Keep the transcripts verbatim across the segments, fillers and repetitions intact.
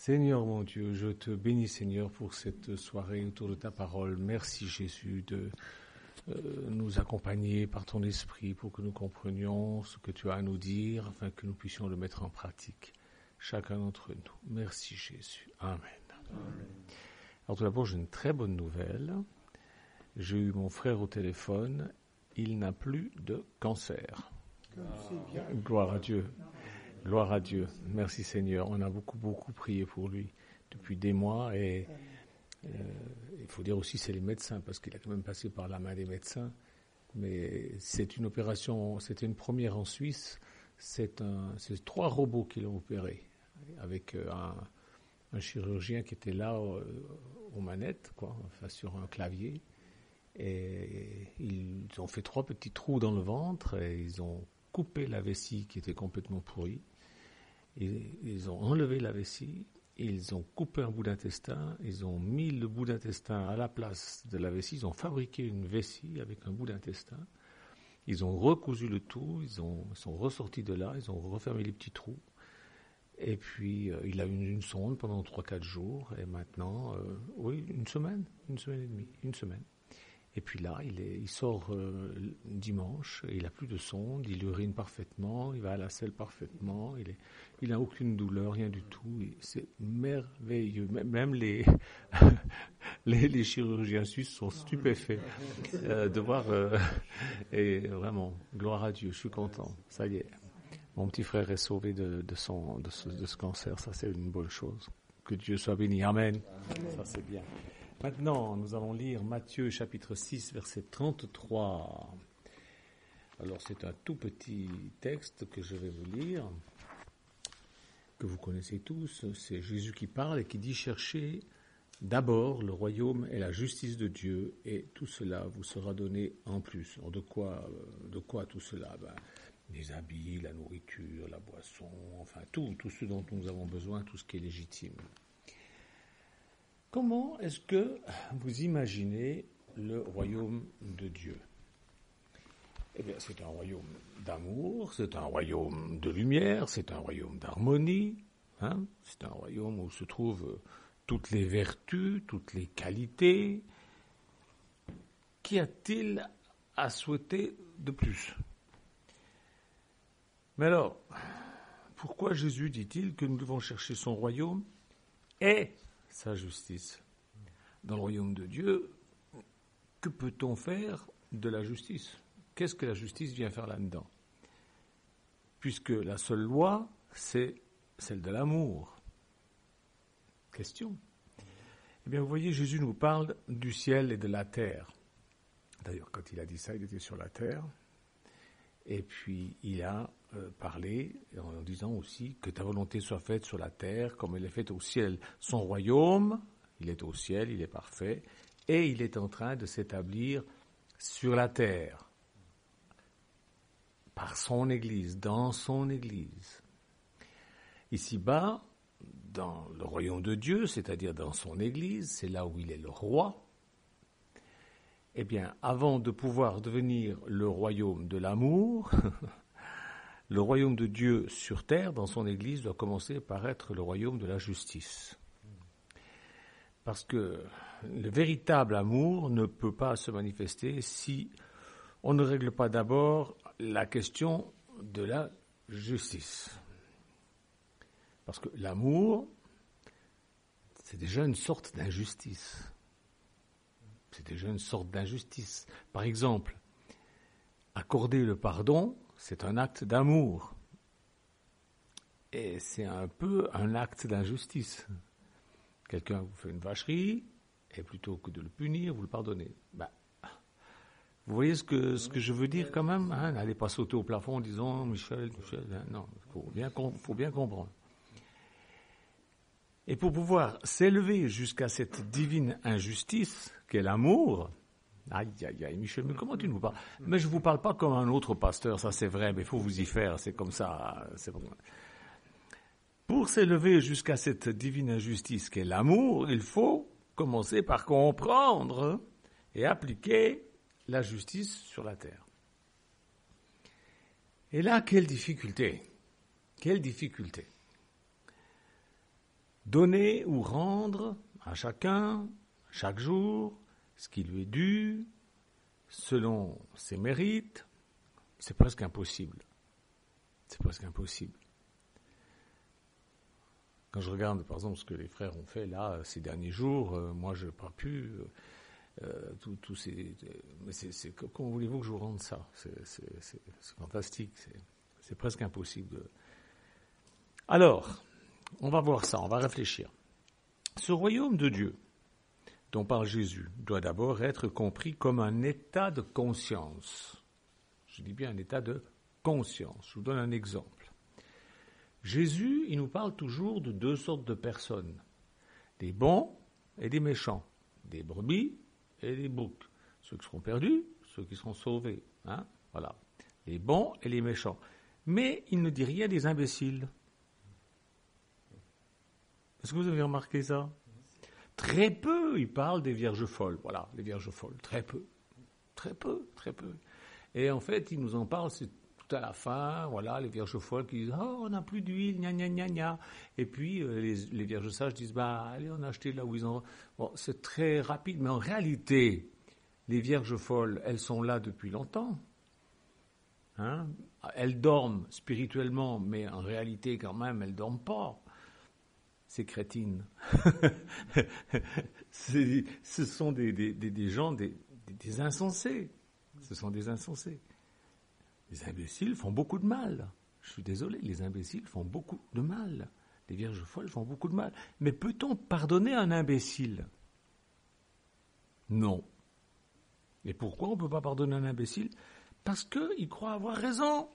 Seigneur mon Dieu, je te bénis Seigneur pour cette soirée autour de ta parole. Merci Jésus de euh, nous accompagner par ton esprit pour que nous comprenions ce que tu as à nous dire afin que nous puissions le mettre en pratique, chacun d'entre nous. Merci Jésus. Amen. Amen. Alors tout d'abord, j'ai une très bonne nouvelle. J'ai eu mon frère au téléphone. Il n'a plus de cancer. Ah. Gloire à Dieu. Gloire à Dieu. Merci Seigneur. On a beaucoup, beaucoup prié pour lui depuis des mois. Et euh, il faut dire aussi c'est les médecins, parce qu'il a quand même passé par la main des médecins. Mais c'est une opération, c'était une première en Suisse. C'est, un, c'est trois robots qui l'ont opéré, avec un, un chirurgien qui était là euh, aux manettes, quoi, enfin sur un clavier. Et ils ont fait trois petits trous dans le ventre et ils ont coupé la vessie qui était complètement pourrie. Ils, ils ont enlevé la vessie, ils ont coupé un bout d'intestin, ils ont mis le bout d'intestin à la place de la vessie, ils ont fabriqué une vessie avec un bout d'intestin, ils ont recousu le tout, ils, ont, ils sont ressortis de là, ils ont refermé les petits trous. Et puis, euh, il a eu une, une sonde pendant trois quatre jours, et maintenant, euh, oui, une semaine, une semaine et demie, une semaine. Et puis là, il, est, il sort euh, dimanche, il n'a plus de sonde, il urine parfaitement, il va à la selle parfaitement, il n'a aucune douleur, rien du tout. C'est merveilleux. Même les, les, les chirurgiens suisses sont stupéfaits euh, de voir. Euh, et vraiment, gloire à Dieu, je suis content. Ça y est, mon petit frère est sauvé de, de, son, de, ce, de ce cancer. Ça, c'est une bonne chose. Que Dieu soit béni. Amen. Amen. Ça, c'est bien. Maintenant, nous allons lire Matthieu chapitre six, verset trente-trois. Alors, c'est un tout petit texte que je vais vous lire, que vous connaissez tous. C'est Jésus qui parle et qui dit « Cherchez d'abord le royaume et la justice de Dieu, et tout cela vous sera donné en plus. » Alors, de quoi, de quoi tout cela ? Ben, les habits, la nourriture, la boisson, enfin tout, tout ce dont nous avons besoin, tout ce qui est légitime. Comment est-ce que vous imaginez le royaume de Dieu ? Eh bien, c'est un royaume d'amour, c'est un royaume de lumière, c'est un royaume d'harmonie, hein ? C'est un royaume où se trouvent toutes les vertus, toutes les qualités. Qu'y a-t-il à souhaiter de plus ? Mais alors, pourquoi Jésus dit-il que nous devons chercher son royaume et sa justice ? Dans le royaume de Dieu, que peut-on faire de la justice ? Qu'est-ce que la justice vient faire là-dedans ? Puisque la seule loi, c'est celle de l'amour. Question. Eh bien, vous voyez, Jésus nous parle du ciel et de la terre. D'ailleurs, quand il a dit ça, il était sur la terre. Et puis, il a euh, parlé en disant aussi que ta volonté soit faite sur la terre comme elle est faite au ciel. Son royaume, il est au ciel, il est parfait, et il est en train de s'établir sur la terre, par son Église, dans son Église. Ici-bas, dans le royaume de Dieu, c'est-à-dire dans son Église, c'est là où il est le roi. Eh bien, avant de pouvoir devenir le royaume de l'amour, le royaume de Dieu sur terre, dans son Église, doit commencer par être le royaume de la justice. Parce que le véritable amour ne peut pas se manifester si on ne règle pas d'abord la question de la justice. Parce que l'amour, c'est déjà une sorte d'injustice. C'est déjà une sorte d'injustice. Par exemple, accorder le pardon, c'est un acte d'amour. Et c'est un peu un acte d'injustice. Quelqu'un vous fait une vacherie, et plutôt que de le punir, vous le pardonnez. Ben, vous voyez ce que, ce que je veux dire quand même, hein ? N'allez pas sauter au plafond en disant « Michel, Michel hein », non, il faut bien, faut bien comprendre. Et pour pouvoir s'élever jusqu'à cette divine injustice qu'est l'amour, aïe, aïe, aïe, Michel, mais comment tu nous parles ? Mais je ne vous parle pas comme un autre pasteur, ça c'est vrai, mais il faut vous y faire, c'est comme ça. C'est comme... Pour s'élever jusqu'à cette divine injustice qu'est l'amour, il faut commencer par comprendre et appliquer la justice sur la terre. Et là, quelle difficulté ? Quelle difficulté ? Donner ou rendre à chacun, chaque jour, ce qui lui est dû, selon ses mérites, c'est presque impossible. C'est presque impossible. Quand je regarde, par exemple, ce que les frères ont fait là, ces derniers jours, euh, moi, je n'ai pas pu... Euh, tout, tout ces, mais c'est, c'est, comment voulez-vous que je vous rende ça? C'est, c'est, c'est, c'est fantastique, c'est, c'est presque impossible. Alors, on va voir ça, on va réfléchir. Ce royaume de Dieu, dont parle Jésus, doit d'abord être compris comme un état de conscience. Je dis bien un état de conscience. Je vous donne un exemple. Jésus, il nous parle toujours de deux sortes de personnes, des bons et des méchants, des brebis et des boucs. Ceux qui seront perdus, ceux qui seront sauvés. Hein, voilà. Les bons et les méchants. Mais il ne dit rien des imbéciles. Est-ce que vous avez remarqué ça? Très peu, il parle des vierges folles. Voilà, les vierges folles. Très peu. Très peu, très peu. Et en fait, il nous en parle, c'est tout à la fin, voilà, les vierges folles qui disent « Oh, on n'a plus d'huile, gna gna gna gna ». Et puis, euh, les, les vierges sages disent « Bah, allez, on a acheté là où ils ont... » Bon, c'est très rapide, mais en réalité, les vierges folles, elles sont là depuis longtemps. Hein? Elles dorment spirituellement, mais en réalité, quand même, elles ne dorment pas. Ces crétines. c'est, ce sont des, des, des, des gens, des, des, des insensés. Ce sont des insensés. Les imbéciles font beaucoup de mal. Je suis désolé, les imbéciles font beaucoup de mal. Les vierges folles font beaucoup de mal. Mais peut-on pardonner un imbécile? Non. Et pourquoi on ne peut pas pardonner un imbécile? Parce qu'il croit avoir raison.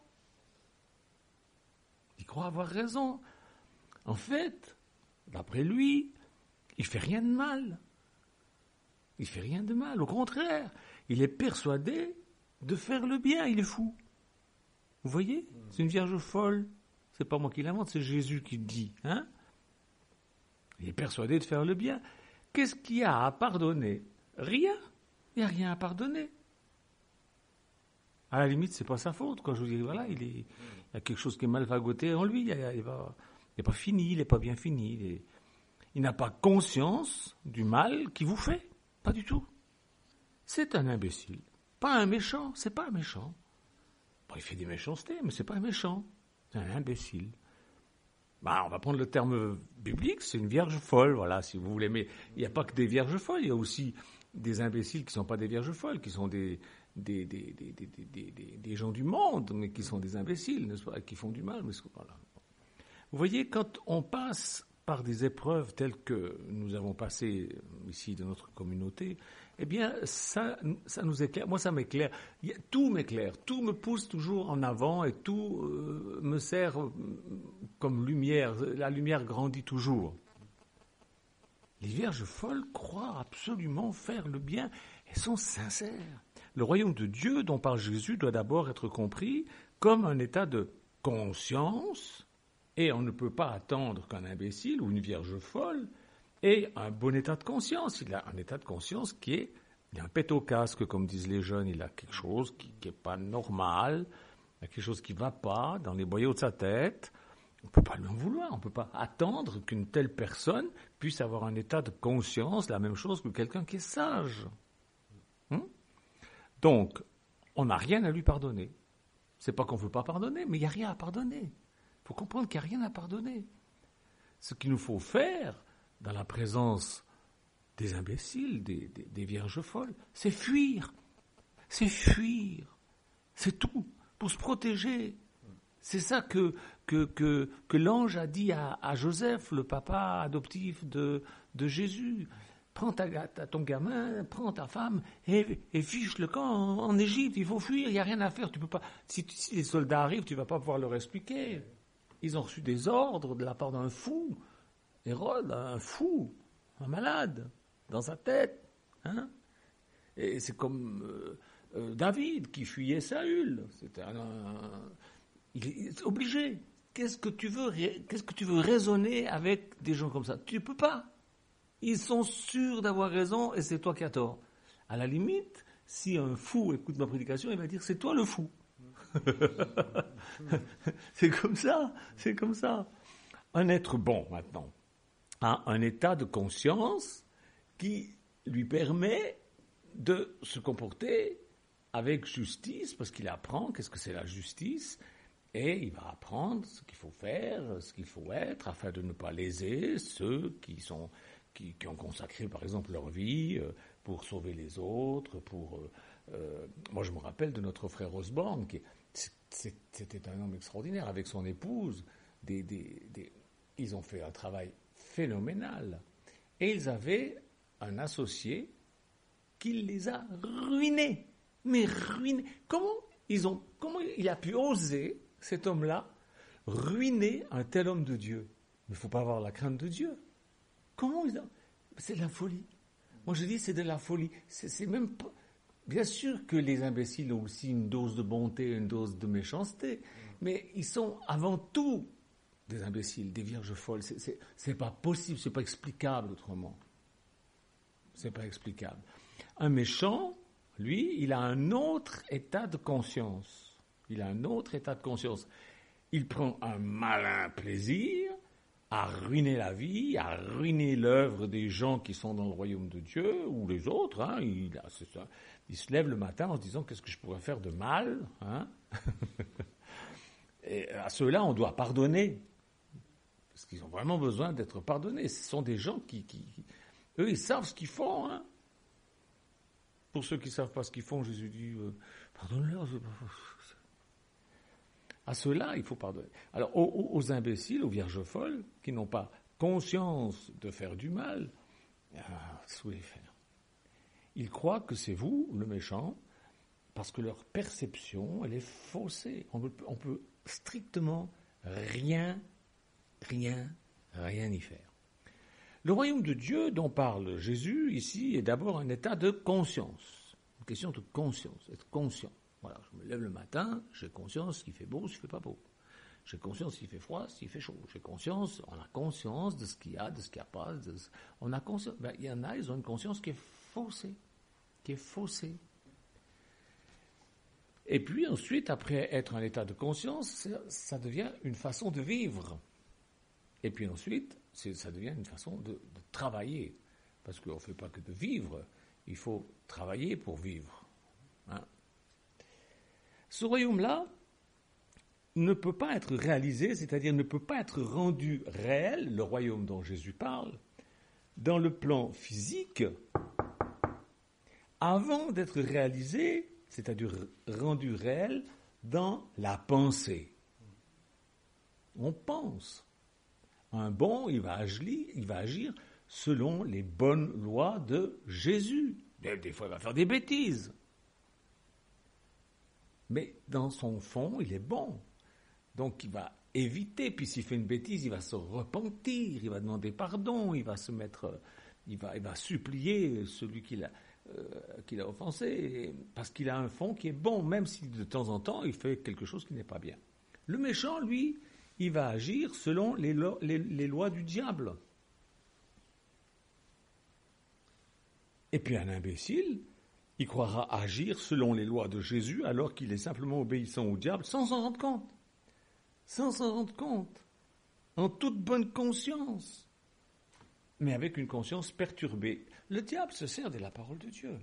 Il croit avoir raison. En fait, d'après lui, il ne fait rien de mal. Il ne fait rien de mal. Au contraire, il est persuadé de faire le bien. Il est fou. Vous voyez? C'est une vierge folle. C'est pas moi qui l'invente, c'est Jésus qui le dit. Hein? Il est persuadé de faire le bien. Qu'est-ce qu'il y a à pardonner? Rien. Il n'y a rien à pardonner. À la limite, c'est pas sa faute. Quand je vous dis, voilà, il, est, il y a quelque chose qui est mal fagoté en lui. Il n'est pas, pas fini, il n'est pas bien fini. Il, est, il n'a pas conscience du mal qu'il vous fait. Pas du tout. C'est un imbécile. Pas un méchant. C'est pas un méchant. Bon, il fait des méchancetés, mais c'est pas un méchant. C'est un imbécile. Bah, on va prendre le terme biblique, c'est une vierge folle, voilà, si vous voulez. Mais il n'y a pas que des vierges folles, il y a aussi des imbéciles qui ne sont pas des vierges folles, qui sont des, des, des, des, des, des, des, des gens du monde, mais qui sont des imbéciles, n'est-ce pas, qui font du mal. Mais voilà. Vous voyez, quand on passe par des épreuves telles que nous avons passé ici de notre communauté, eh bien, ça, ça nous éclaire. Moi, ça m'éclaire. Tout m'éclaire. Tout me pousse toujours en avant et tout euh, me sert comme lumière. La lumière grandit toujours. Les vierges folles croient absolument faire le bien et sont sincères. Le royaume de Dieu dont parle Jésus doit d'abord être compris comme un état de conscience, et on ne peut pas attendre qu'un imbécile ou une vierge folle ait un bon état de conscience. Il a un état de conscience qui est, il a un pet au casque, comme disent les jeunes, il a quelque chose qui n'est pas normal, il a quelque chose qui ne va pas dans les boyaux de sa tête. On ne peut pas lui en vouloir, on ne peut pas attendre qu'une telle personne puisse avoir un état de conscience, la même chose que quelqu'un qui est sage. Hum? Donc, on n'a rien à lui pardonner. C'est pas qu'on ne veut pas pardonner, mais il n'y a rien à pardonner. Il faut comprendre qu'il n'y a rien à pardonner. Ce qu'il nous faut faire, dans la présence des imbéciles, des, des, des vierges folles, c'est fuir. C'est fuir. C'est tout. Pour se protéger. C'est ça que, que, que, que l'ange a dit à, à Joseph, le papa adoptif de, de Jésus. Prends ta, ta, ton gamin, prends ta femme et, et fiche le camp en, en Égypte. Il faut fuir, il n'y a rien à faire. Tu peux pas, si, si les soldats arrivent, tu ne vas pas pouvoir leur expliquer. Ils ont reçu des ordres de la part d'un fou. Hérode, un fou, un malade, dans sa tête. Hein? Et c'est comme euh, euh, David qui fuyait Saül. C'était un, un, il est obligé. Qu'est-ce que tu veux, qu'est-ce que tu veux raisonner avec des gens comme ça? Tu ne peux pas. Ils sont sûrs d'avoir raison et c'est toi qui as tort. À la limite, si un fou écoute ma prédication, il va dire c'est toi le fou. C'est comme ça, c'est comme ça. Un être bon maintenant. a un état de conscience qui lui permet de se comporter avec justice, parce qu'il apprend qu'est-ce que c'est la justice, et il va apprendre ce qu'il faut faire, ce qu'il faut être, afin de ne pas léser ceux qui, sont, qui, qui ont consacré, par exemple, leur vie euh, pour sauver les autres. Pour, euh, euh, moi, je me rappelle de notre frère Osborne, qui c'est, c'était un homme extraordinaire, avec son épouse. Des, des, des, ils ont fait un travail phénoménal. Et ils avaient un associé qui les a ruinés. Mais ruinés. Comment, ils ont, comment il a pu oser, cet homme-là, ruiner un tel homme de Dieu? Mais il ne faut pas avoir la crainte de Dieu. Comment ils ont... C'est de la folie. Moi, je dis, c'est de la folie. C'est, c'est même pas... Bien sûr que les imbéciles ont aussi une dose de bonté, une dose de méchanceté, mais ils sont avant tout des imbéciles, des vierges folles. C'est, c'est, c'est pas possible, c'est pas explicable autrement. C'est pas explicable. Un méchant, lui, il a un autre état de conscience. Il a un autre état de conscience. Il prend un malin plaisir à ruiner la vie, à ruiner l'œuvre des gens qui sont dans le royaume de Dieu, ou les autres. Hein, il, a, c'est ça. Il se lève le matin en se disant « Qu'est-ce que je pourrais faire de mal hein ?» Et à ceux-là, on doit pardonner. Parce qu'ils ont vraiment besoin d'être pardonnés. Ce sont des gens qui... qui, qui eux, ils savent ce qu'ils font. Hein. Pour ceux qui ne savent pas ce qu'ils font, Jésus dit euh, « Pardonne-leur. » À ceux-là, il faut pardonner. Alors, aux, aux imbéciles, aux vierges folles, qui n'ont pas conscience de faire du mal, ah, sous les fers. Ils croient que c'est vous, le méchant, parce que leur perception, elle est faussée. On peut, on peut strictement rien, rien, rien y faire. Le royaume de Dieu dont parle Jésus ici est d'abord un état de conscience. Une question de conscience, être conscient. Voilà, je me lève le matin, j'ai conscience qu'il fait beau, s'il ne fait pas beau. J'ai conscience s'il fait froid, s'il fait chaud. J'ai conscience, on a conscience de ce qu'il y a, de ce qu'il n'y a pas. De, on a conscience. Ben, il y en a, ils ont une conscience qui est faussée, qui est faussée. Et puis ensuite, après être un état de conscience, ça, ça devient une façon de vivre. Et puis ensuite, c'est, ça devient une façon de, de travailler. Parce qu'on ne fait pas que de vivre, il faut travailler pour vivre. Hein? Ce royaume-là ne peut pas être réalisé, c'est-à-dire ne peut pas être rendu réel, le royaume dont Jésus parle, dans le plan physique, avant d'être réalisé, c'est-à-dire rendu réel, dans la pensée. On pense. Un bon, il va agir, il va agir selon les bonnes lois de Jésus. Des fois, il va faire des bêtises. Mais dans son fond, il est bon. Donc il va éviter, puis s'il fait une bêtise, il va se repentir, il va demander pardon, il va se mettre, il va, il va supplier celui qui l'a, euh, qui l'a offensé, parce qu'il a un fond qui est bon, même si de temps en temps il fait quelque chose qui n'est pas bien. Le méchant, lui, il va agir selon les, lo- les, les lois du diable. Et puis un imbécile, il croira agir selon les lois de Jésus alors qu'il est simplement obéissant au diable sans s'en rendre compte. Sans s'en rendre compte. En toute bonne conscience. Mais avec une conscience perturbée. Le diable se sert de la parole de Dieu.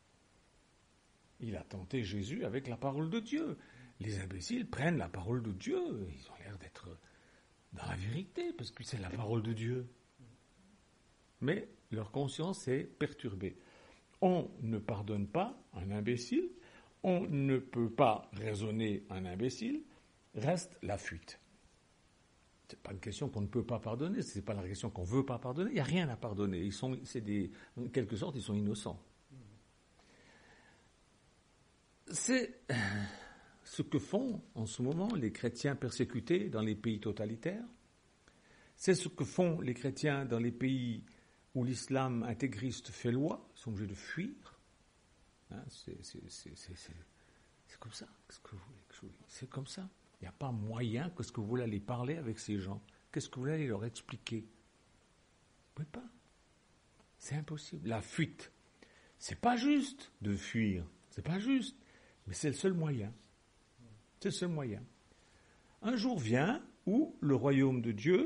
Il a tenté Jésus avec la parole de Dieu. Les imbéciles prennent la parole de Dieu. Ils ont l'air d'être dans la vérité parce que c'est la parole de Dieu. Mais leur conscience est perturbée. On ne pardonne pas un imbécile, on ne peut pas raisonner un imbécile, reste la fuite. Ce n'est pas une question qu'on ne peut pas pardonner, ce n'est pas la question qu'on ne veut pas pardonner, il n'y a rien à pardonner. Ils sont, c'est des, en quelque sorte, ils sont innocents. C'est ce que font en ce moment les chrétiens persécutés dans les pays totalitaires. C'est ce que font les chrétiens dans les pays où l'islam intégriste fait loi, ils sont obligés de fuir. Hein, c'est, c'est, c'est, c'est, c'est, c'est comme ça. Qu'est-ce que vous voulez que je vous dise ? C'est comme ça. Il n'y a pas moyen que ce que vous voulez aller parler avec ces gens. Qu'est-ce que vous voulez aller leur expliquer ? Vous ne pouvez pas. C'est impossible. La fuite. C'est pas juste de fuir. C'est pas juste. Mais c'est le seul moyen. C'est le seul moyen. Un jour vient où le royaume de Dieu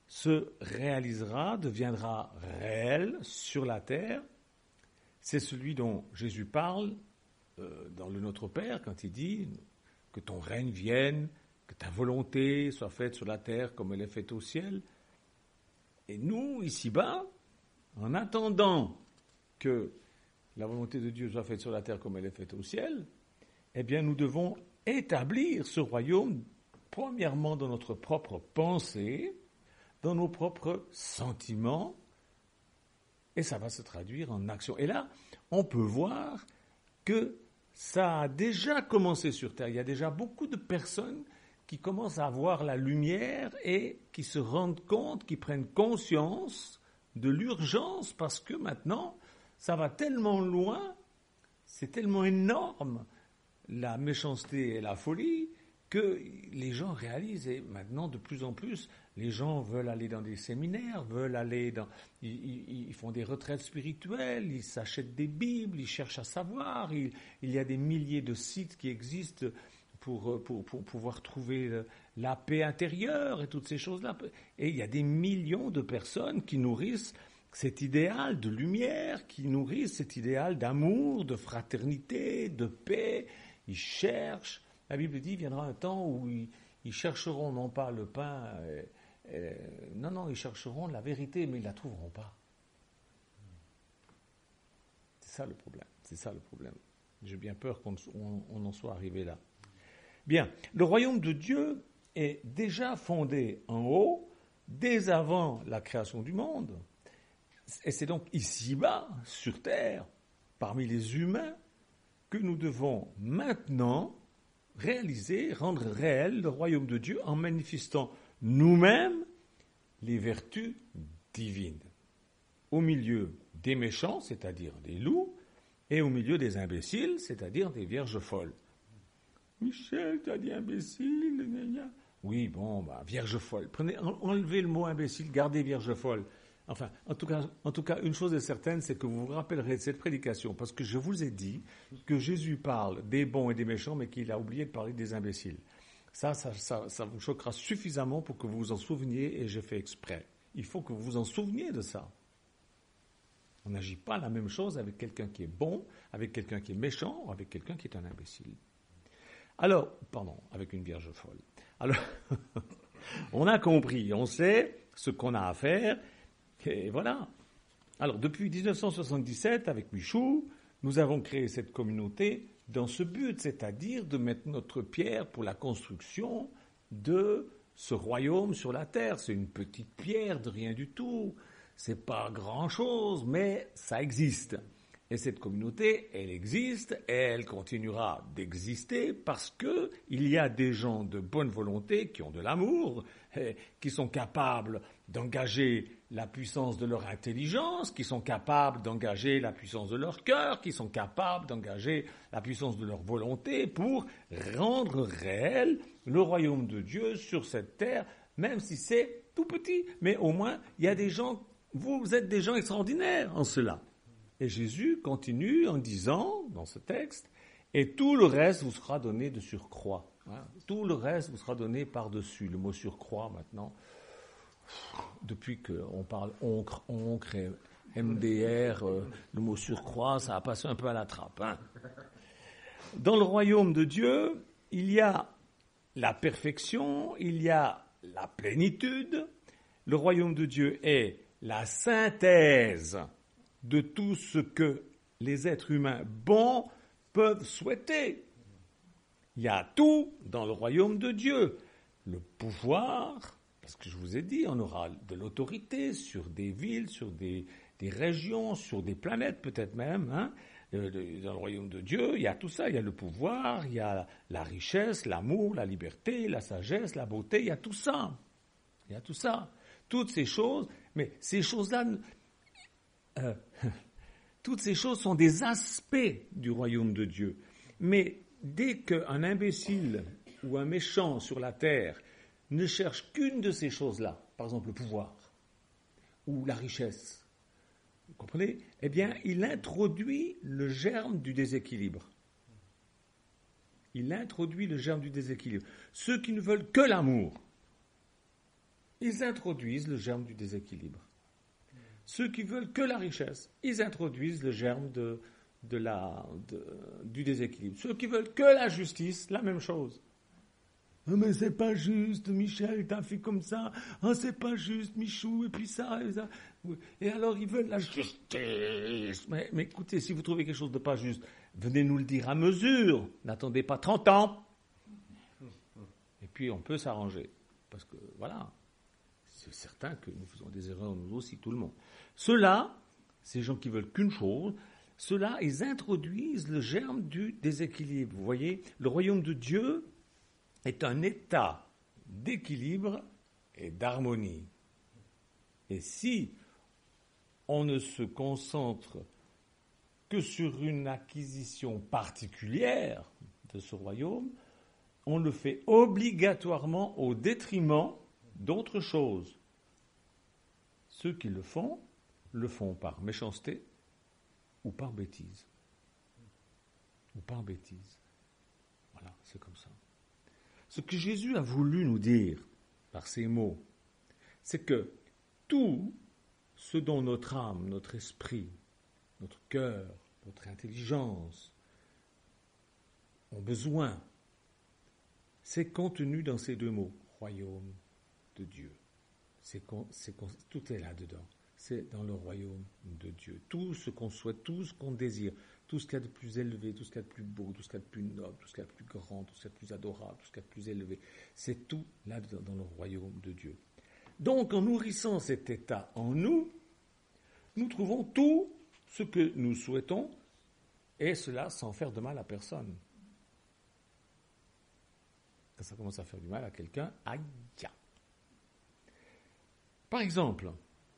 se réalisera, deviendra réel sur la terre. C'est celui dont Jésus parle euh, dans le Notre Père quand il dit que ton règne vienne, que ta volonté soit faite sur la terre comme elle est faite au ciel. Et nous, ici-bas, en attendant que la volonté de Dieu soit faite sur la terre comme elle est faite au ciel, eh bien nous devons établir ce royaume, premièrement dans notre propre pensée, dans nos propres sentiments, et ça va se traduire en action. Et là, on peut voir que ça a déjà commencé sur terre. Il y a déjà beaucoup de personnes qui commencent à voir la lumière et qui se rendent compte, qui prennent conscience de l'urgence, parce que maintenant, ça va tellement loin, c'est tellement énorme, la méchanceté et la folie, que les gens réalisent, et maintenant, de plus en plus, les gens veulent aller dans des séminaires, veulent aller dans... Ils, ils, ils font des retraites spirituelles, ils s'achètent des Bibles, ils cherchent à savoir, il, il y a des milliers de sites qui existent pour, pour, pour pouvoir trouver la paix intérieure et toutes ces choses-là. Et il y a des millions de personnes qui nourrissent cet idéal de lumière, qui nourrissent cet idéal d'amour, de fraternité, de paix. Ils cherchent. La Bible dit, il viendra un temps où ils, ils chercheront non pas le pain, euh, euh, non, non, ils chercheront la vérité, mais ils ne la trouveront pas. C'est ça le problème, c'est ça le problème. J'ai bien peur qu'on on, on en soit arrivé là. Bien, le royaume de Dieu est déjà fondé en haut, dès avant la création du monde. Et c'est donc ici-bas, sur terre, parmi les humains, que nous devons maintenant réaliser, rendre réel le royaume de Dieu en manifestant nous-mêmes les vertus divines. Au milieu des méchants, c'est-à-dire des loups, et au milieu des imbéciles, c'est-à-dire des vierges folles. Michel, tu as dit imbécile, gna gna. Oui, bon, bah, vierge folle. Prenez, enlevez le mot imbécile, gardez vierge folle. Enfin, en tout cas, en tout cas, une chose est certaine, c'est que vous vous rappellerez de cette prédication, parce que je vous ai dit que Jésus parle des bons et des méchants, mais qu'il a oublié de parler des imbéciles. Ça, ça, ça, ça vous choquera suffisamment pour que vous vous en souveniez, et j'ai fait exprès. Il faut que vous vous en souveniez de ça. On n'agit pas la même chose avec quelqu'un qui est bon, avec quelqu'un qui est méchant, ou avec quelqu'un qui est un imbécile. Alors, pardon, avec une vierge folle. Alors, on a compris, on sait ce qu'on a à faire, et voilà. Alors, depuis dix-neuf cent soixante-dix-sept, avec Michou, nous avons créé cette communauté dans ce but, c'est-à-dire de mettre notre pierre pour la construction de ce royaume sur la terre. C'est une petite pierre de rien du tout. C'est pas grand-chose, mais ça existe. Et cette communauté, elle existe et elle continuera d'exister parce que il y a des gens de bonne volonté qui ont de l'amour, qui sont capables d'engager la puissance de leur intelligence, qui sont capables d'engager la puissance de leur cœur, qui sont capables d'engager la puissance de leur volonté pour rendre réel le royaume de Dieu sur cette terre, même si c'est tout petit. Mais au moins, il y a des gens, vous êtes des gens extraordinaires en cela. Et Jésus continue en disant, dans ce texte, « Et tout le reste vous sera donné de surcroît. » Tout le reste vous sera donné par-dessus. Le mot surcroît, maintenant, depuis qu'on parle oncre, oncre et M D R, euh, le mot surcroît, ça a passé un peu à la trappe. Hein. Dans le royaume de Dieu, il y a la perfection, il y a la plénitude. Le royaume de Dieu est la synthèse de tout ce que les êtres humains bons peuvent souhaiter. Il y a tout dans le royaume de Dieu. Le pouvoir, parce que je vous ai dit, on aura de l'autorité sur des villes, sur des, des régions, sur des planètes peut-être même. Hein. Dans le royaume de Dieu, il y a tout ça. Il y a le pouvoir, il y a la richesse, l'amour, la liberté, la sagesse, la beauté. Il y a tout ça. Il y a tout ça. Toutes ces choses, mais ces choses-là... Euh, toutes ces choses sont des aspects du royaume de Dieu. Mais dès qu'un imbécile ou un méchant sur la terre ne cherche qu'une de ces choses-là, par exemple le pouvoir ou la richesse, vous comprenez ? Eh bien, il introduit le germe du déséquilibre. Il introduit le germe du déséquilibre. Ceux qui ne veulent que l'amour, ils introduisent le germe du déséquilibre. Ceux qui veulent que la richesse, ils introduisent le germe de, de la, de, du déséquilibre. Ceux qui veulent que la justice, la même chose. Oh, mais c'est pas juste, Michel, t'as fait comme ça. Oh, c'est pas juste, Michou, et puis ça, et ça. Et alors, ils veulent la justice. Mais, mais écoutez, si vous trouvez quelque chose de pas juste, venez nous le dire à mesure. N'attendez pas trente ans. Et puis, on peut s'arranger. Parce que, voilà, c'est certain que nous faisons des erreurs, nous aussi, tout le monde. Ceux-là, ces gens qui veulent qu'une chose, ceux-là, ils introduisent le germe du déséquilibre. Vous voyez, le royaume de Dieu est un état d'équilibre et d'harmonie. Et si on ne se concentre que sur une acquisition particulière de ce royaume, on le fait obligatoirement au détriment d'autres choses. Ceux qui le font, le font par méchanceté ou par bêtise. Ou par bêtise. Voilà, c'est comme ça. Ce que Jésus a voulu nous dire par ces mots, c'est que tout ce dont notre âme, notre esprit, notre cœur, notre intelligence ont besoin, c'est contenu dans ces deux mots, royaume de Dieu. C'est, c'est, tout est là-dedans. C'est dans le royaume de Dieu. Tout ce qu'on souhaite, tout ce qu'on désire, tout ce qu'il y a de plus élevé, tout ce qu'il y a de plus beau, tout ce qu'il y a de plus noble, tout ce qu'il y a de plus grand, tout ce qu'il y a de plus adorable, tout ce qu'il y a de plus élevé, c'est tout là-dedans dans le royaume de Dieu. Donc, en nourrissant cet état en nous, nous trouvons tout ce que nous souhaitons, et cela sans faire de mal à personne. Quand ça commence à faire du mal à quelqu'un, aïe! Par exemple,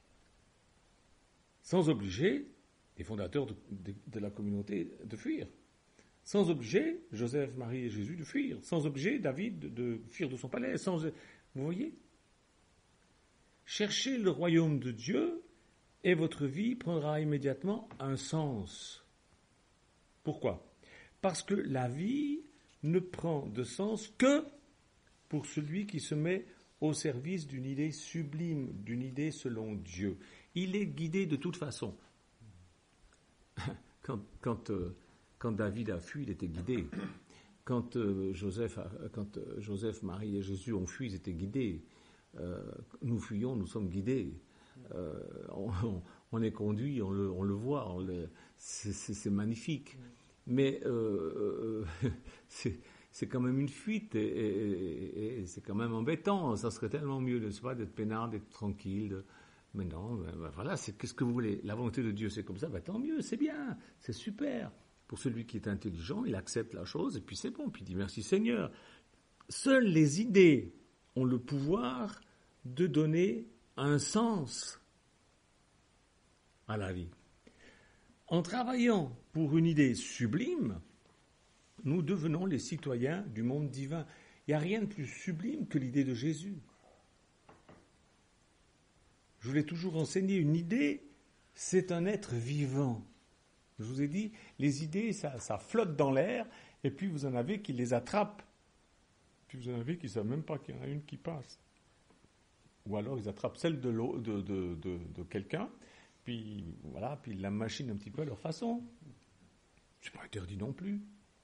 sans obliger les fondateurs de, de, de la communauté de fuir, sans obliger Joseph, Marie et Jésus de fuir, sans obliger David de, de fuir de son palais, sans... Vous voyez ? Cherchez le royaume de Dieu et votre vie prendra immédiatement un sens. Pourquoi ? Parce que la vie ne prend de sens que pour celui qui se met au service d'une idée sublime, d'une idée selon Dieu. Il est guidé de toute façon. Quand, quand, euh, quand David a fui, il était guidé. Quand, euh, Joseph, a, quand euh, Joseph, Marie et Jésus ont fui, ils étaient guidés. Euh, nous fuyons, nous sommes guidés. Euh, on, on, on est conduit, on le, on le voit, on le, c'est, c'est, c'est magnifique. Mais euh, euh, c'est... c'est quand même une fuite et, et, et c'est quand même embêtant. Ça serait tellement mieux, n'est-ce pas, d'être peinard, d'être tranquille. De... Mais non, ben, ben voilà, c'est, qu'est-ce que vous voulez ? La volonté de Dieu, c'est comme ça, ben, tant mieux, c'est bien, c'est super. Pour celui qui est intelligent, il accepte la chose et puis c'est bon, puis il dit merci Seigneur. Seules les idées ont le pouvoir de donner un sens à la vie. En travaillant pour une idée sublime, nous devenons les citoyens du monde divin. Il n'y a rien de plus sublime que l'idée de Jésus. Je vous l'ai toujours enseigné, une idée, c'est un être vivant. Je vous ai dit, les idées, ça, ça flotte dans l'air, et puis vous en avez qui les attrapent. Puis vous en avez qui ne savent même pas qu'il y en a une qui passe. Ou alors ils attrapent celle de, l'eau, de, de, de, de quelqu'un, puis voilà, puis ils la machinent un petit peu à leur façon. C'est pas interdit non plus.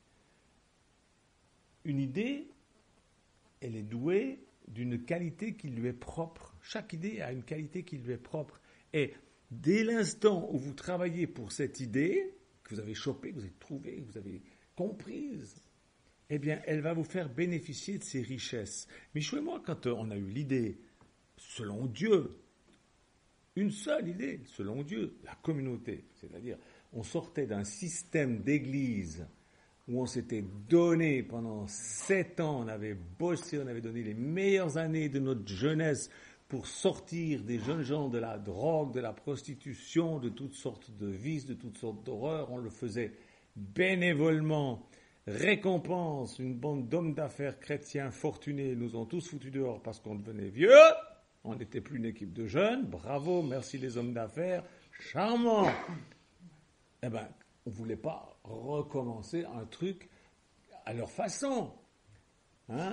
Une idée, elle est douée d'une qualité qui lui est propre. Chaque idée a une qualité qui lui est propre. Et dès l'instant où vous travaillez pour cette idée, que vous avez chopée, que vous avez trouvée, que vous avez comprise, eh bien, elle va vous faire bénéficier de ses richesses. Michou et moi, quand on a eu l'idée, selon Dieu, une seule idée, selon Dieu, la communauté, c'est-à-dire, on sortait d'un système d'église où on s'était donné pendant sept ans, on avait bossé, on avait donné les meilleures années de notre jeunesse pour sortir des jeunes gens de la drogue, de la prostitution, de toutes sortes de vices, de toutes sortes d'horreurs. On le faisait bénévolement. Récompense, une bande d'hommes d'affaires chrétiens fortunés nous ont tous foutus dehors parce qu'on devenait vieux. On n'était plus une équipe de jeunes. Bravo, merci les hommes d'affaires. Charmant. Eh bien, on ne voulait pas recommencer un truc à leur façon. Hein?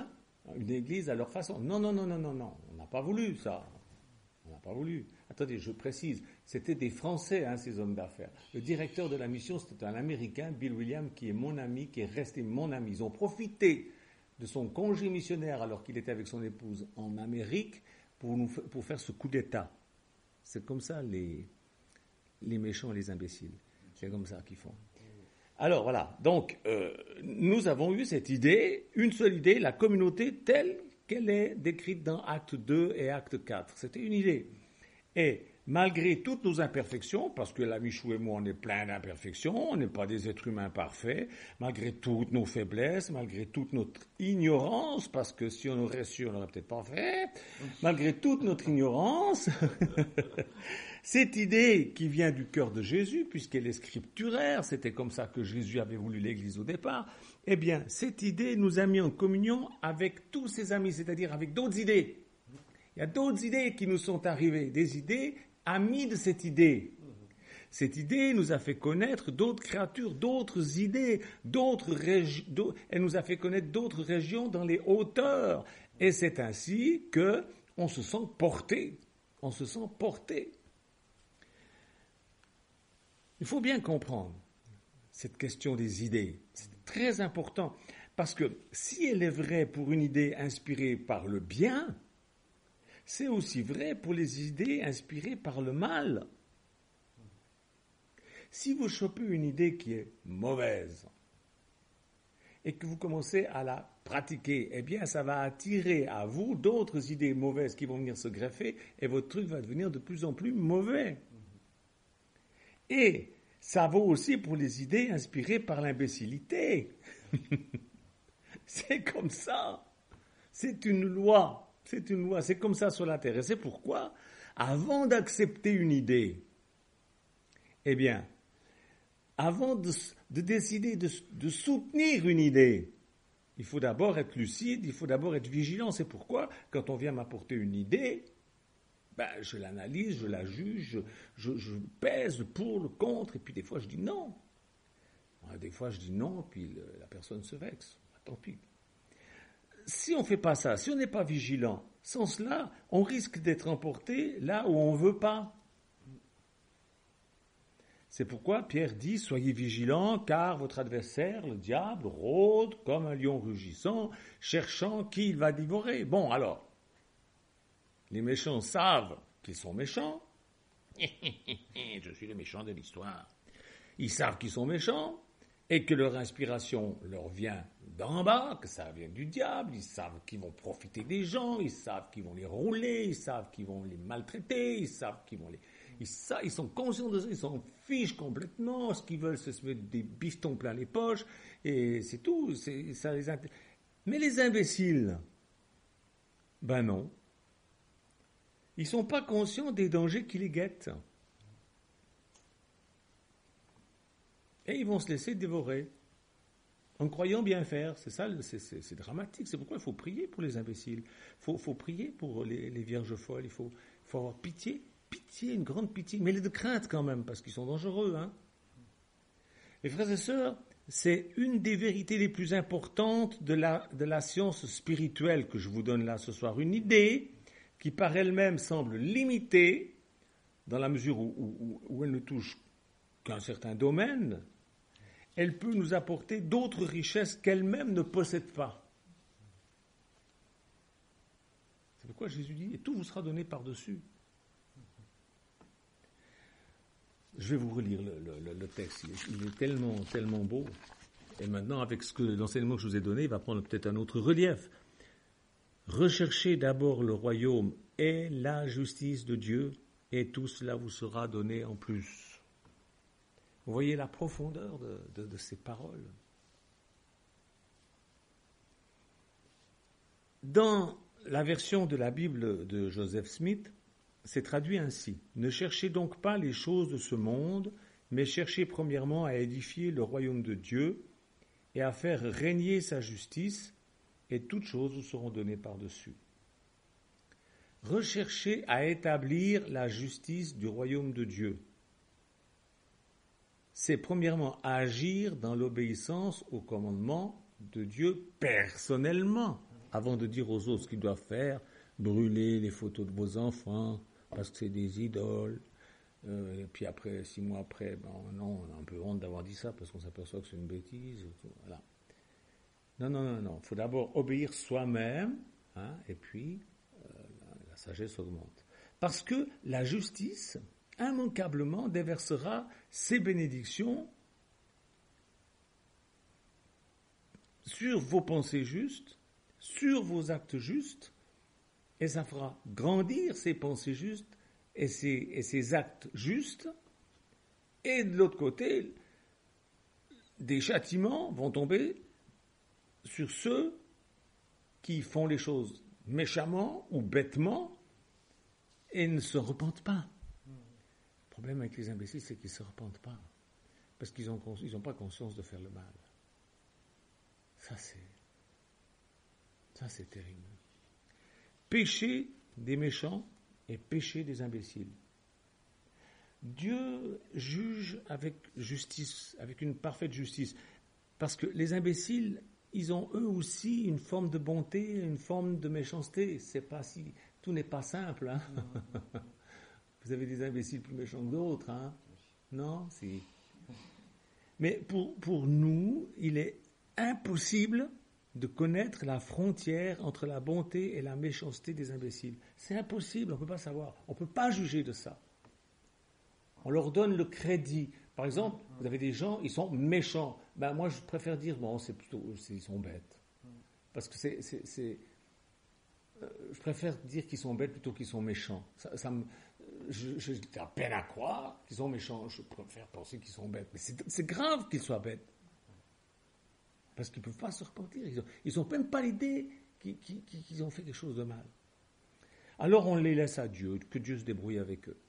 une église à leur façon. Non, non, non, non, non, non. On n'a pas voulu ça. On n'a pas voulu. Attendez, je précise, c'était des Français, hein, ces hommes d'affaires. Le directeur de la mission, c'était un Américain, Bill Williams, qui est mon ami, qui est resté mon ami. Ils ont profité de son congé missionnaire alors qu'il était avec son épouse en Amérique pour, nous, pour faire ce coup d'État. C'est comme ça les, les méchants et les imbéciles. C'est comme ça qu'ils font. Alors voilà, donc euh, nous avons eu cette idée, une seule idée, la communauté telle qu'elle est décrite dans Acte deux et Acte quatre. C'était une idée. Et malgré toutes nos imperfections, parce que la Michou et moi, on est plein d'imperfections, on n'est pas des êtres humains parfaits, malgré toutes nos faiblesses, malgré toute notre ignorance, parce que si on aurait su, on n'aurait peut-être pas fait, malgré toute notre ignorance, cette idée qui vient du cœur de Jésus, puisqu'elle est scripturaire, c'était comme ça que Jésus avait voulu l'Église au départ, eh bien, cette idée nous a mis en communion avec tous ses amis, c'est-à-dire avec d'autres idées. Il y a d'autres idées qui nous sont arrivées, des idées amies de cette idée. Cette idée nous a fait connaître d'autres créatures, d'autres idées, d'autres régions. Elle nous a fait connaître d'autres régions dans les hauteurs. Et c'est ainsi que on se sent porté. On se sent porté. Il faut bien comprendre cette question des idées. C'est très important. Parce que si elle est vraie pour une idée inspirée par le bien, c'est aussi vrai pour les idées inspirées par le mal. Si vous chopez une idée qui est mauvaise et que vous commencez à la pratiquer, eh bien, ça va attirer à vous d'autres idées mauvaises qui vont venir se greffer et votre truc va devenir de plus en plus mauvais. Et ça vaut aussi pour les idées inspirées par l'imbécilité. C'est comme ça. C'est une loi. C'est une loi, c'est comme ça sur la terre. Et c'est pourquoi, avant d'accepter une idée, eh bien, avant de, de décider de, de soutenir une idée, il faut d'abord être lucide, il faut d'abord être vigilant. C'est pourquoi, quand on vient m'apporter une idée, ben, je l'analyse, je la juge, je, je, je pèse pour, le contre, et puis des fois je dis non. Des fois je dis non, puis le, la personne se vexe. Tant pis. Si on ne fait pas ça, si on n'est pas vigilant, sans cela, on risque d'être emporté là où on ne veut pas. C'est pourquoi Pierre dit « Soyez vigilants, car votre adversaire, le diable, rôde comme un lion rugissant, cherchant qui il va dévorer. » Bon, alors, les méchants savent qu'ils sont méchants. Je suis le méchant de l'histoire. Ils savent qu'ils sont méchants. Et que leur inspiration leur vient d'en bas, que ça vient du diable, ils savent qu'ils vont profiter des gens, ils savent qu'ils vont les rouler, ils savent qu'ils vont les maltraiter, ils savent qu'ils vont les... Ils, savent, ils sont conscients de ça, ils s'en fichent complètement, ce qu'ils veulent, c'est se mettre des bifetons plein les poches, et c'est tout, c'est, ça les int... Mais les imbéciles, ben non, ils ne sont pas conscients des dangers qui les guettent. Et ils vont se laisser dévorer, en croyant bien faire. C'est ça, c'est, c'est, c'est dramatique. C'est pourquoi il faut prier pour les imbéciles. Il faut, faut prier pour les, les vierges folles. Il faut, faut avoir pitié, pitié, une grande pitié, mais de crainte quand même, parce qu'ils sont dangereux. Hein. Les frères et sœurs, c'est une des vérités les plus importantes de la, de la science spirituelle que je vous donne là ce soir. Une idée qui par elle-même semble limitée, dans la mesure où, où, où elle ne touche qu'un certain domaine, elle peut nous apporter d'autres richesses qu'elle-même ne possède pas. C'est pourquoi Jésus dit, et tout vous sera donné par-dessus. Je vais vous relire le, le, le texte, il est tellement, tellement beau. Et maintenant, avec ce que, l'enseignement que je vous ai donné, il va prendre peut-être un autre relief. Recherchez d'abord le royaume et la justice de Dieu, et tout cela vous sera donné en plus. Vous voyez la profondeur de, de, de ces paroles. Dans la version de la Bible de Joseph Smith, c'est traduit ainsi. « Ne cherchez donc pas les choses de ce monde, mais cherchez premièrement à édifier le royaume de Dieu et à faire régner sa justice, et toutes choses vous seront données par-dessus. » Recherchez à établir la justice du royaume de Dieu. C'est premièrement agir dans l'obéissance au commandement de Dieu personnellement. avant de dire aux autres ce qu'ils doivent faire, brûler les photos de vos enfants parce que c'est des idoles. Euh, et puis après, six mois après, ben non, on a un peu honte d'avoir dit ça parce qu'on s'aperçoit que c'est une bêtise. Voilà. Non, non, non, non. Il faut d'abord obéir soi-même, hein, et puis euh, la, la sagesse augmente. Parce que la justice, immanquablement, déversera ses bénédictions sur vos pensées justes, sur vos actes justes, et ça fera grandir ces pensées justes et ces, et ces actes justes, et de l'autre côté, des châtiments vont tomber sur ceux qui font les choses méchamment ou bêtement et ne se repentent pas. Le problème avec les imbéciles, c'est qu'ils ne se repentent pas, parce qu'ils n'ont ils ont pas conscience de faire le mal. Ça, c'est, ça, c'est terrible. Péché des méchants et péché des imbéciles. Dieu juge avec justice, avec une parfaite justice, parce que les imbéciles, ils ont eux aussi une forme de bonté, une forme de méchanceté. C'est pas si, tout n'est pas simple. Hein. Vous avez des imbéciles plus méchants que d'autres, hein? Non, si. Mais pour, pour nous, il est impossible de connaître la frontière entre la bonté et la méchanceté des imbéciles. C'est impossible, on ne peut pas savoir. On ne peut pas juger de ça. On leur donne le crédit. Par exemple, vous avez des gens, ils sont méchants. Ben moi, je préfère dire, bon, c'est plutôt, c'est, ils sont bêtes. Parce que c'est, c'est, c'est euh, je préfère dire qu'ils sont bêtes plutôt qu'ils sont méchants. Ça, ça me, je, j'ai à peine à croire qu'ils sont méchants. Je préfère penser qu'ils sont bêtes. Mais c'est, c'est grave qu'ils soient bêtes. Parce qu'ils ne peuvent pas se repentir. Ils n'ont même pas l'idée qu'ils, qu'ils, qu'ils ont fait quelque chose de mal. Alors on les laisse à Dieu, que Dieu se débrouille avec eux.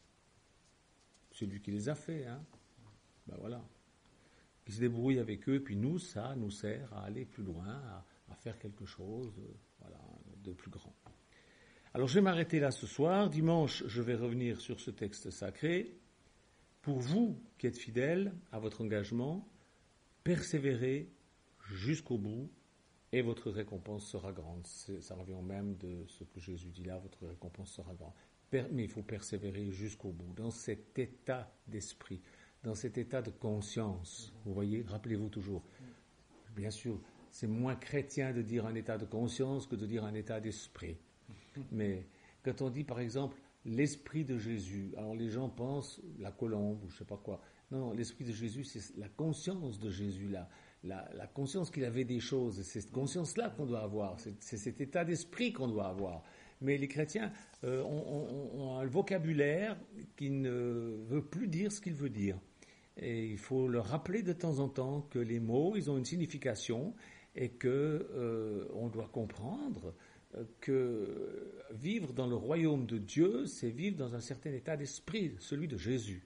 C'est lui qui les a fait, hein. Ben voilà. Il se débrouille avec eux, puis nous, ça nous sert à aller plus loin, à, à faire quelque chose, euh, voilà, de plus grand. Alors je vais m'arrêter là ce soir. Dimanche, je vais revenir sur ce texte sacré. Pour vous qui êtes fidèles à votre engagement, persévérez jusqu'au bout et votre récompense sera grande. C'est, ça revient même de ce que Jésus dit là, votre récompense sera grande. Mais il faut persévérer jusqu'au bout, dans cet état d'esprit, dans cet état de conscience. Vous voyez, rappelez-vous toujours. Bien sûr, c'est moins chrétien de dire un état de conscience que de dire un état d'esprit. Mais quand on dit, par exemple, l'esprit de Jésus, alors les gens pensent la colombe ou je ne sais pas quoi. Non, non, l'esprit de Jésus, c'est la conscience de Jésus, là. La, la conscience qu'il avait des choses. C'est cette conscience-là qu'on doit avoir. C'est, c'est cet état d'esprit qu'on doit avoir. Mais les chrétiens euh, ont, ont, ont un vocabulaire qui ne veut plus dire ce qu'il veut dire. Et il faut leur rappeler de temps en temps que les mots, ils ont une signification et qu'on euh, doit comprendre que vivre dans le royaume de Dieu, c'est vivre dans un certain état d'esprit, celui de Jésus.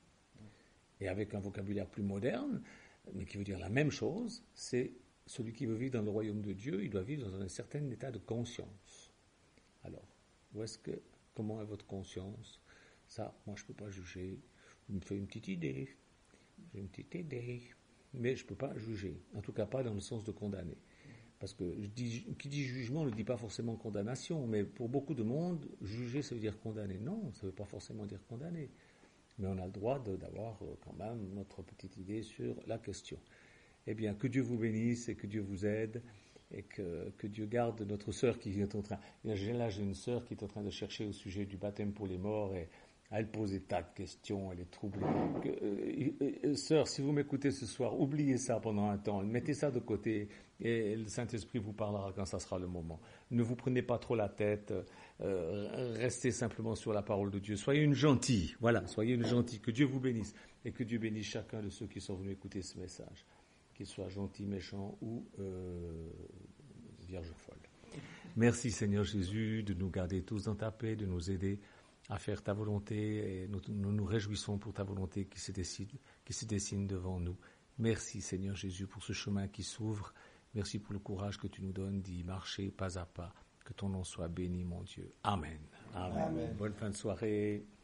Et avec un vocabulaire plus moderne, mais qui veut dire la même chose, c'est celui qui veut vivre dans le royaume de Dieu, il doit vivre dans un certain état de conscience. Alors, où est-ce que, comment est votre conscience? Ça, moi, je ne peux pas juger. Je me fais une petite idée. J'ai une petite idée. Mais je ne peux pas juger. En tout cas, pas dans le sens de condamner. Parce que je dis, qui dit jugement ne dit pas forcément condamnation. Mais pour beaucoup de monde, juger, ça veut dire condamner. Non, ça ne veut pas forcément dire condamner. Mais on a le droit de, d'avoir quand même notre petite idée sur la question. Eh bien, que Dieu vous bénisse et que Dieu vous aide. Et que, que Dieu garde notre sœur qui est en train... Là, j'ai une sœur qui est en train de chercher au sujet du baptême pour les morts et elle pose des tas de questions, elle est troublée. Que, euh, euh, sœur, si vous m'écoutez ce soir, oubliez ça pendant un temps, mettez ça de côté et le Saint-Esprit vous parlera quand ça sera le moment. Ne vous prenez pas trop la tête, euh, restez simplement sur la parole de Dieu. Soyez une gentille, voilà, soyez une gentille. Que Dieu vous bénisse et que Dieu bénisse chacun de ceux qui sont venus écouter ce message. Qu'il soit gentil, méchant ou euh, vierge folle. Merci Seigneur Jésus de nous garder tous dans ta paix, de nous aider à faire ta volonté et nous nous, nous réjouissons pour ta volonté qui se, décide, qui se dessine devant nous. Merci Seigneur Jésus pour ce chemin qui s'ouvre. Merci pour le courage que tu nous donnes d'y marcher pas à pas. Que ton nom soit béni mon Dieu. Amen. Amen. Amen. Bonne fin de soirée.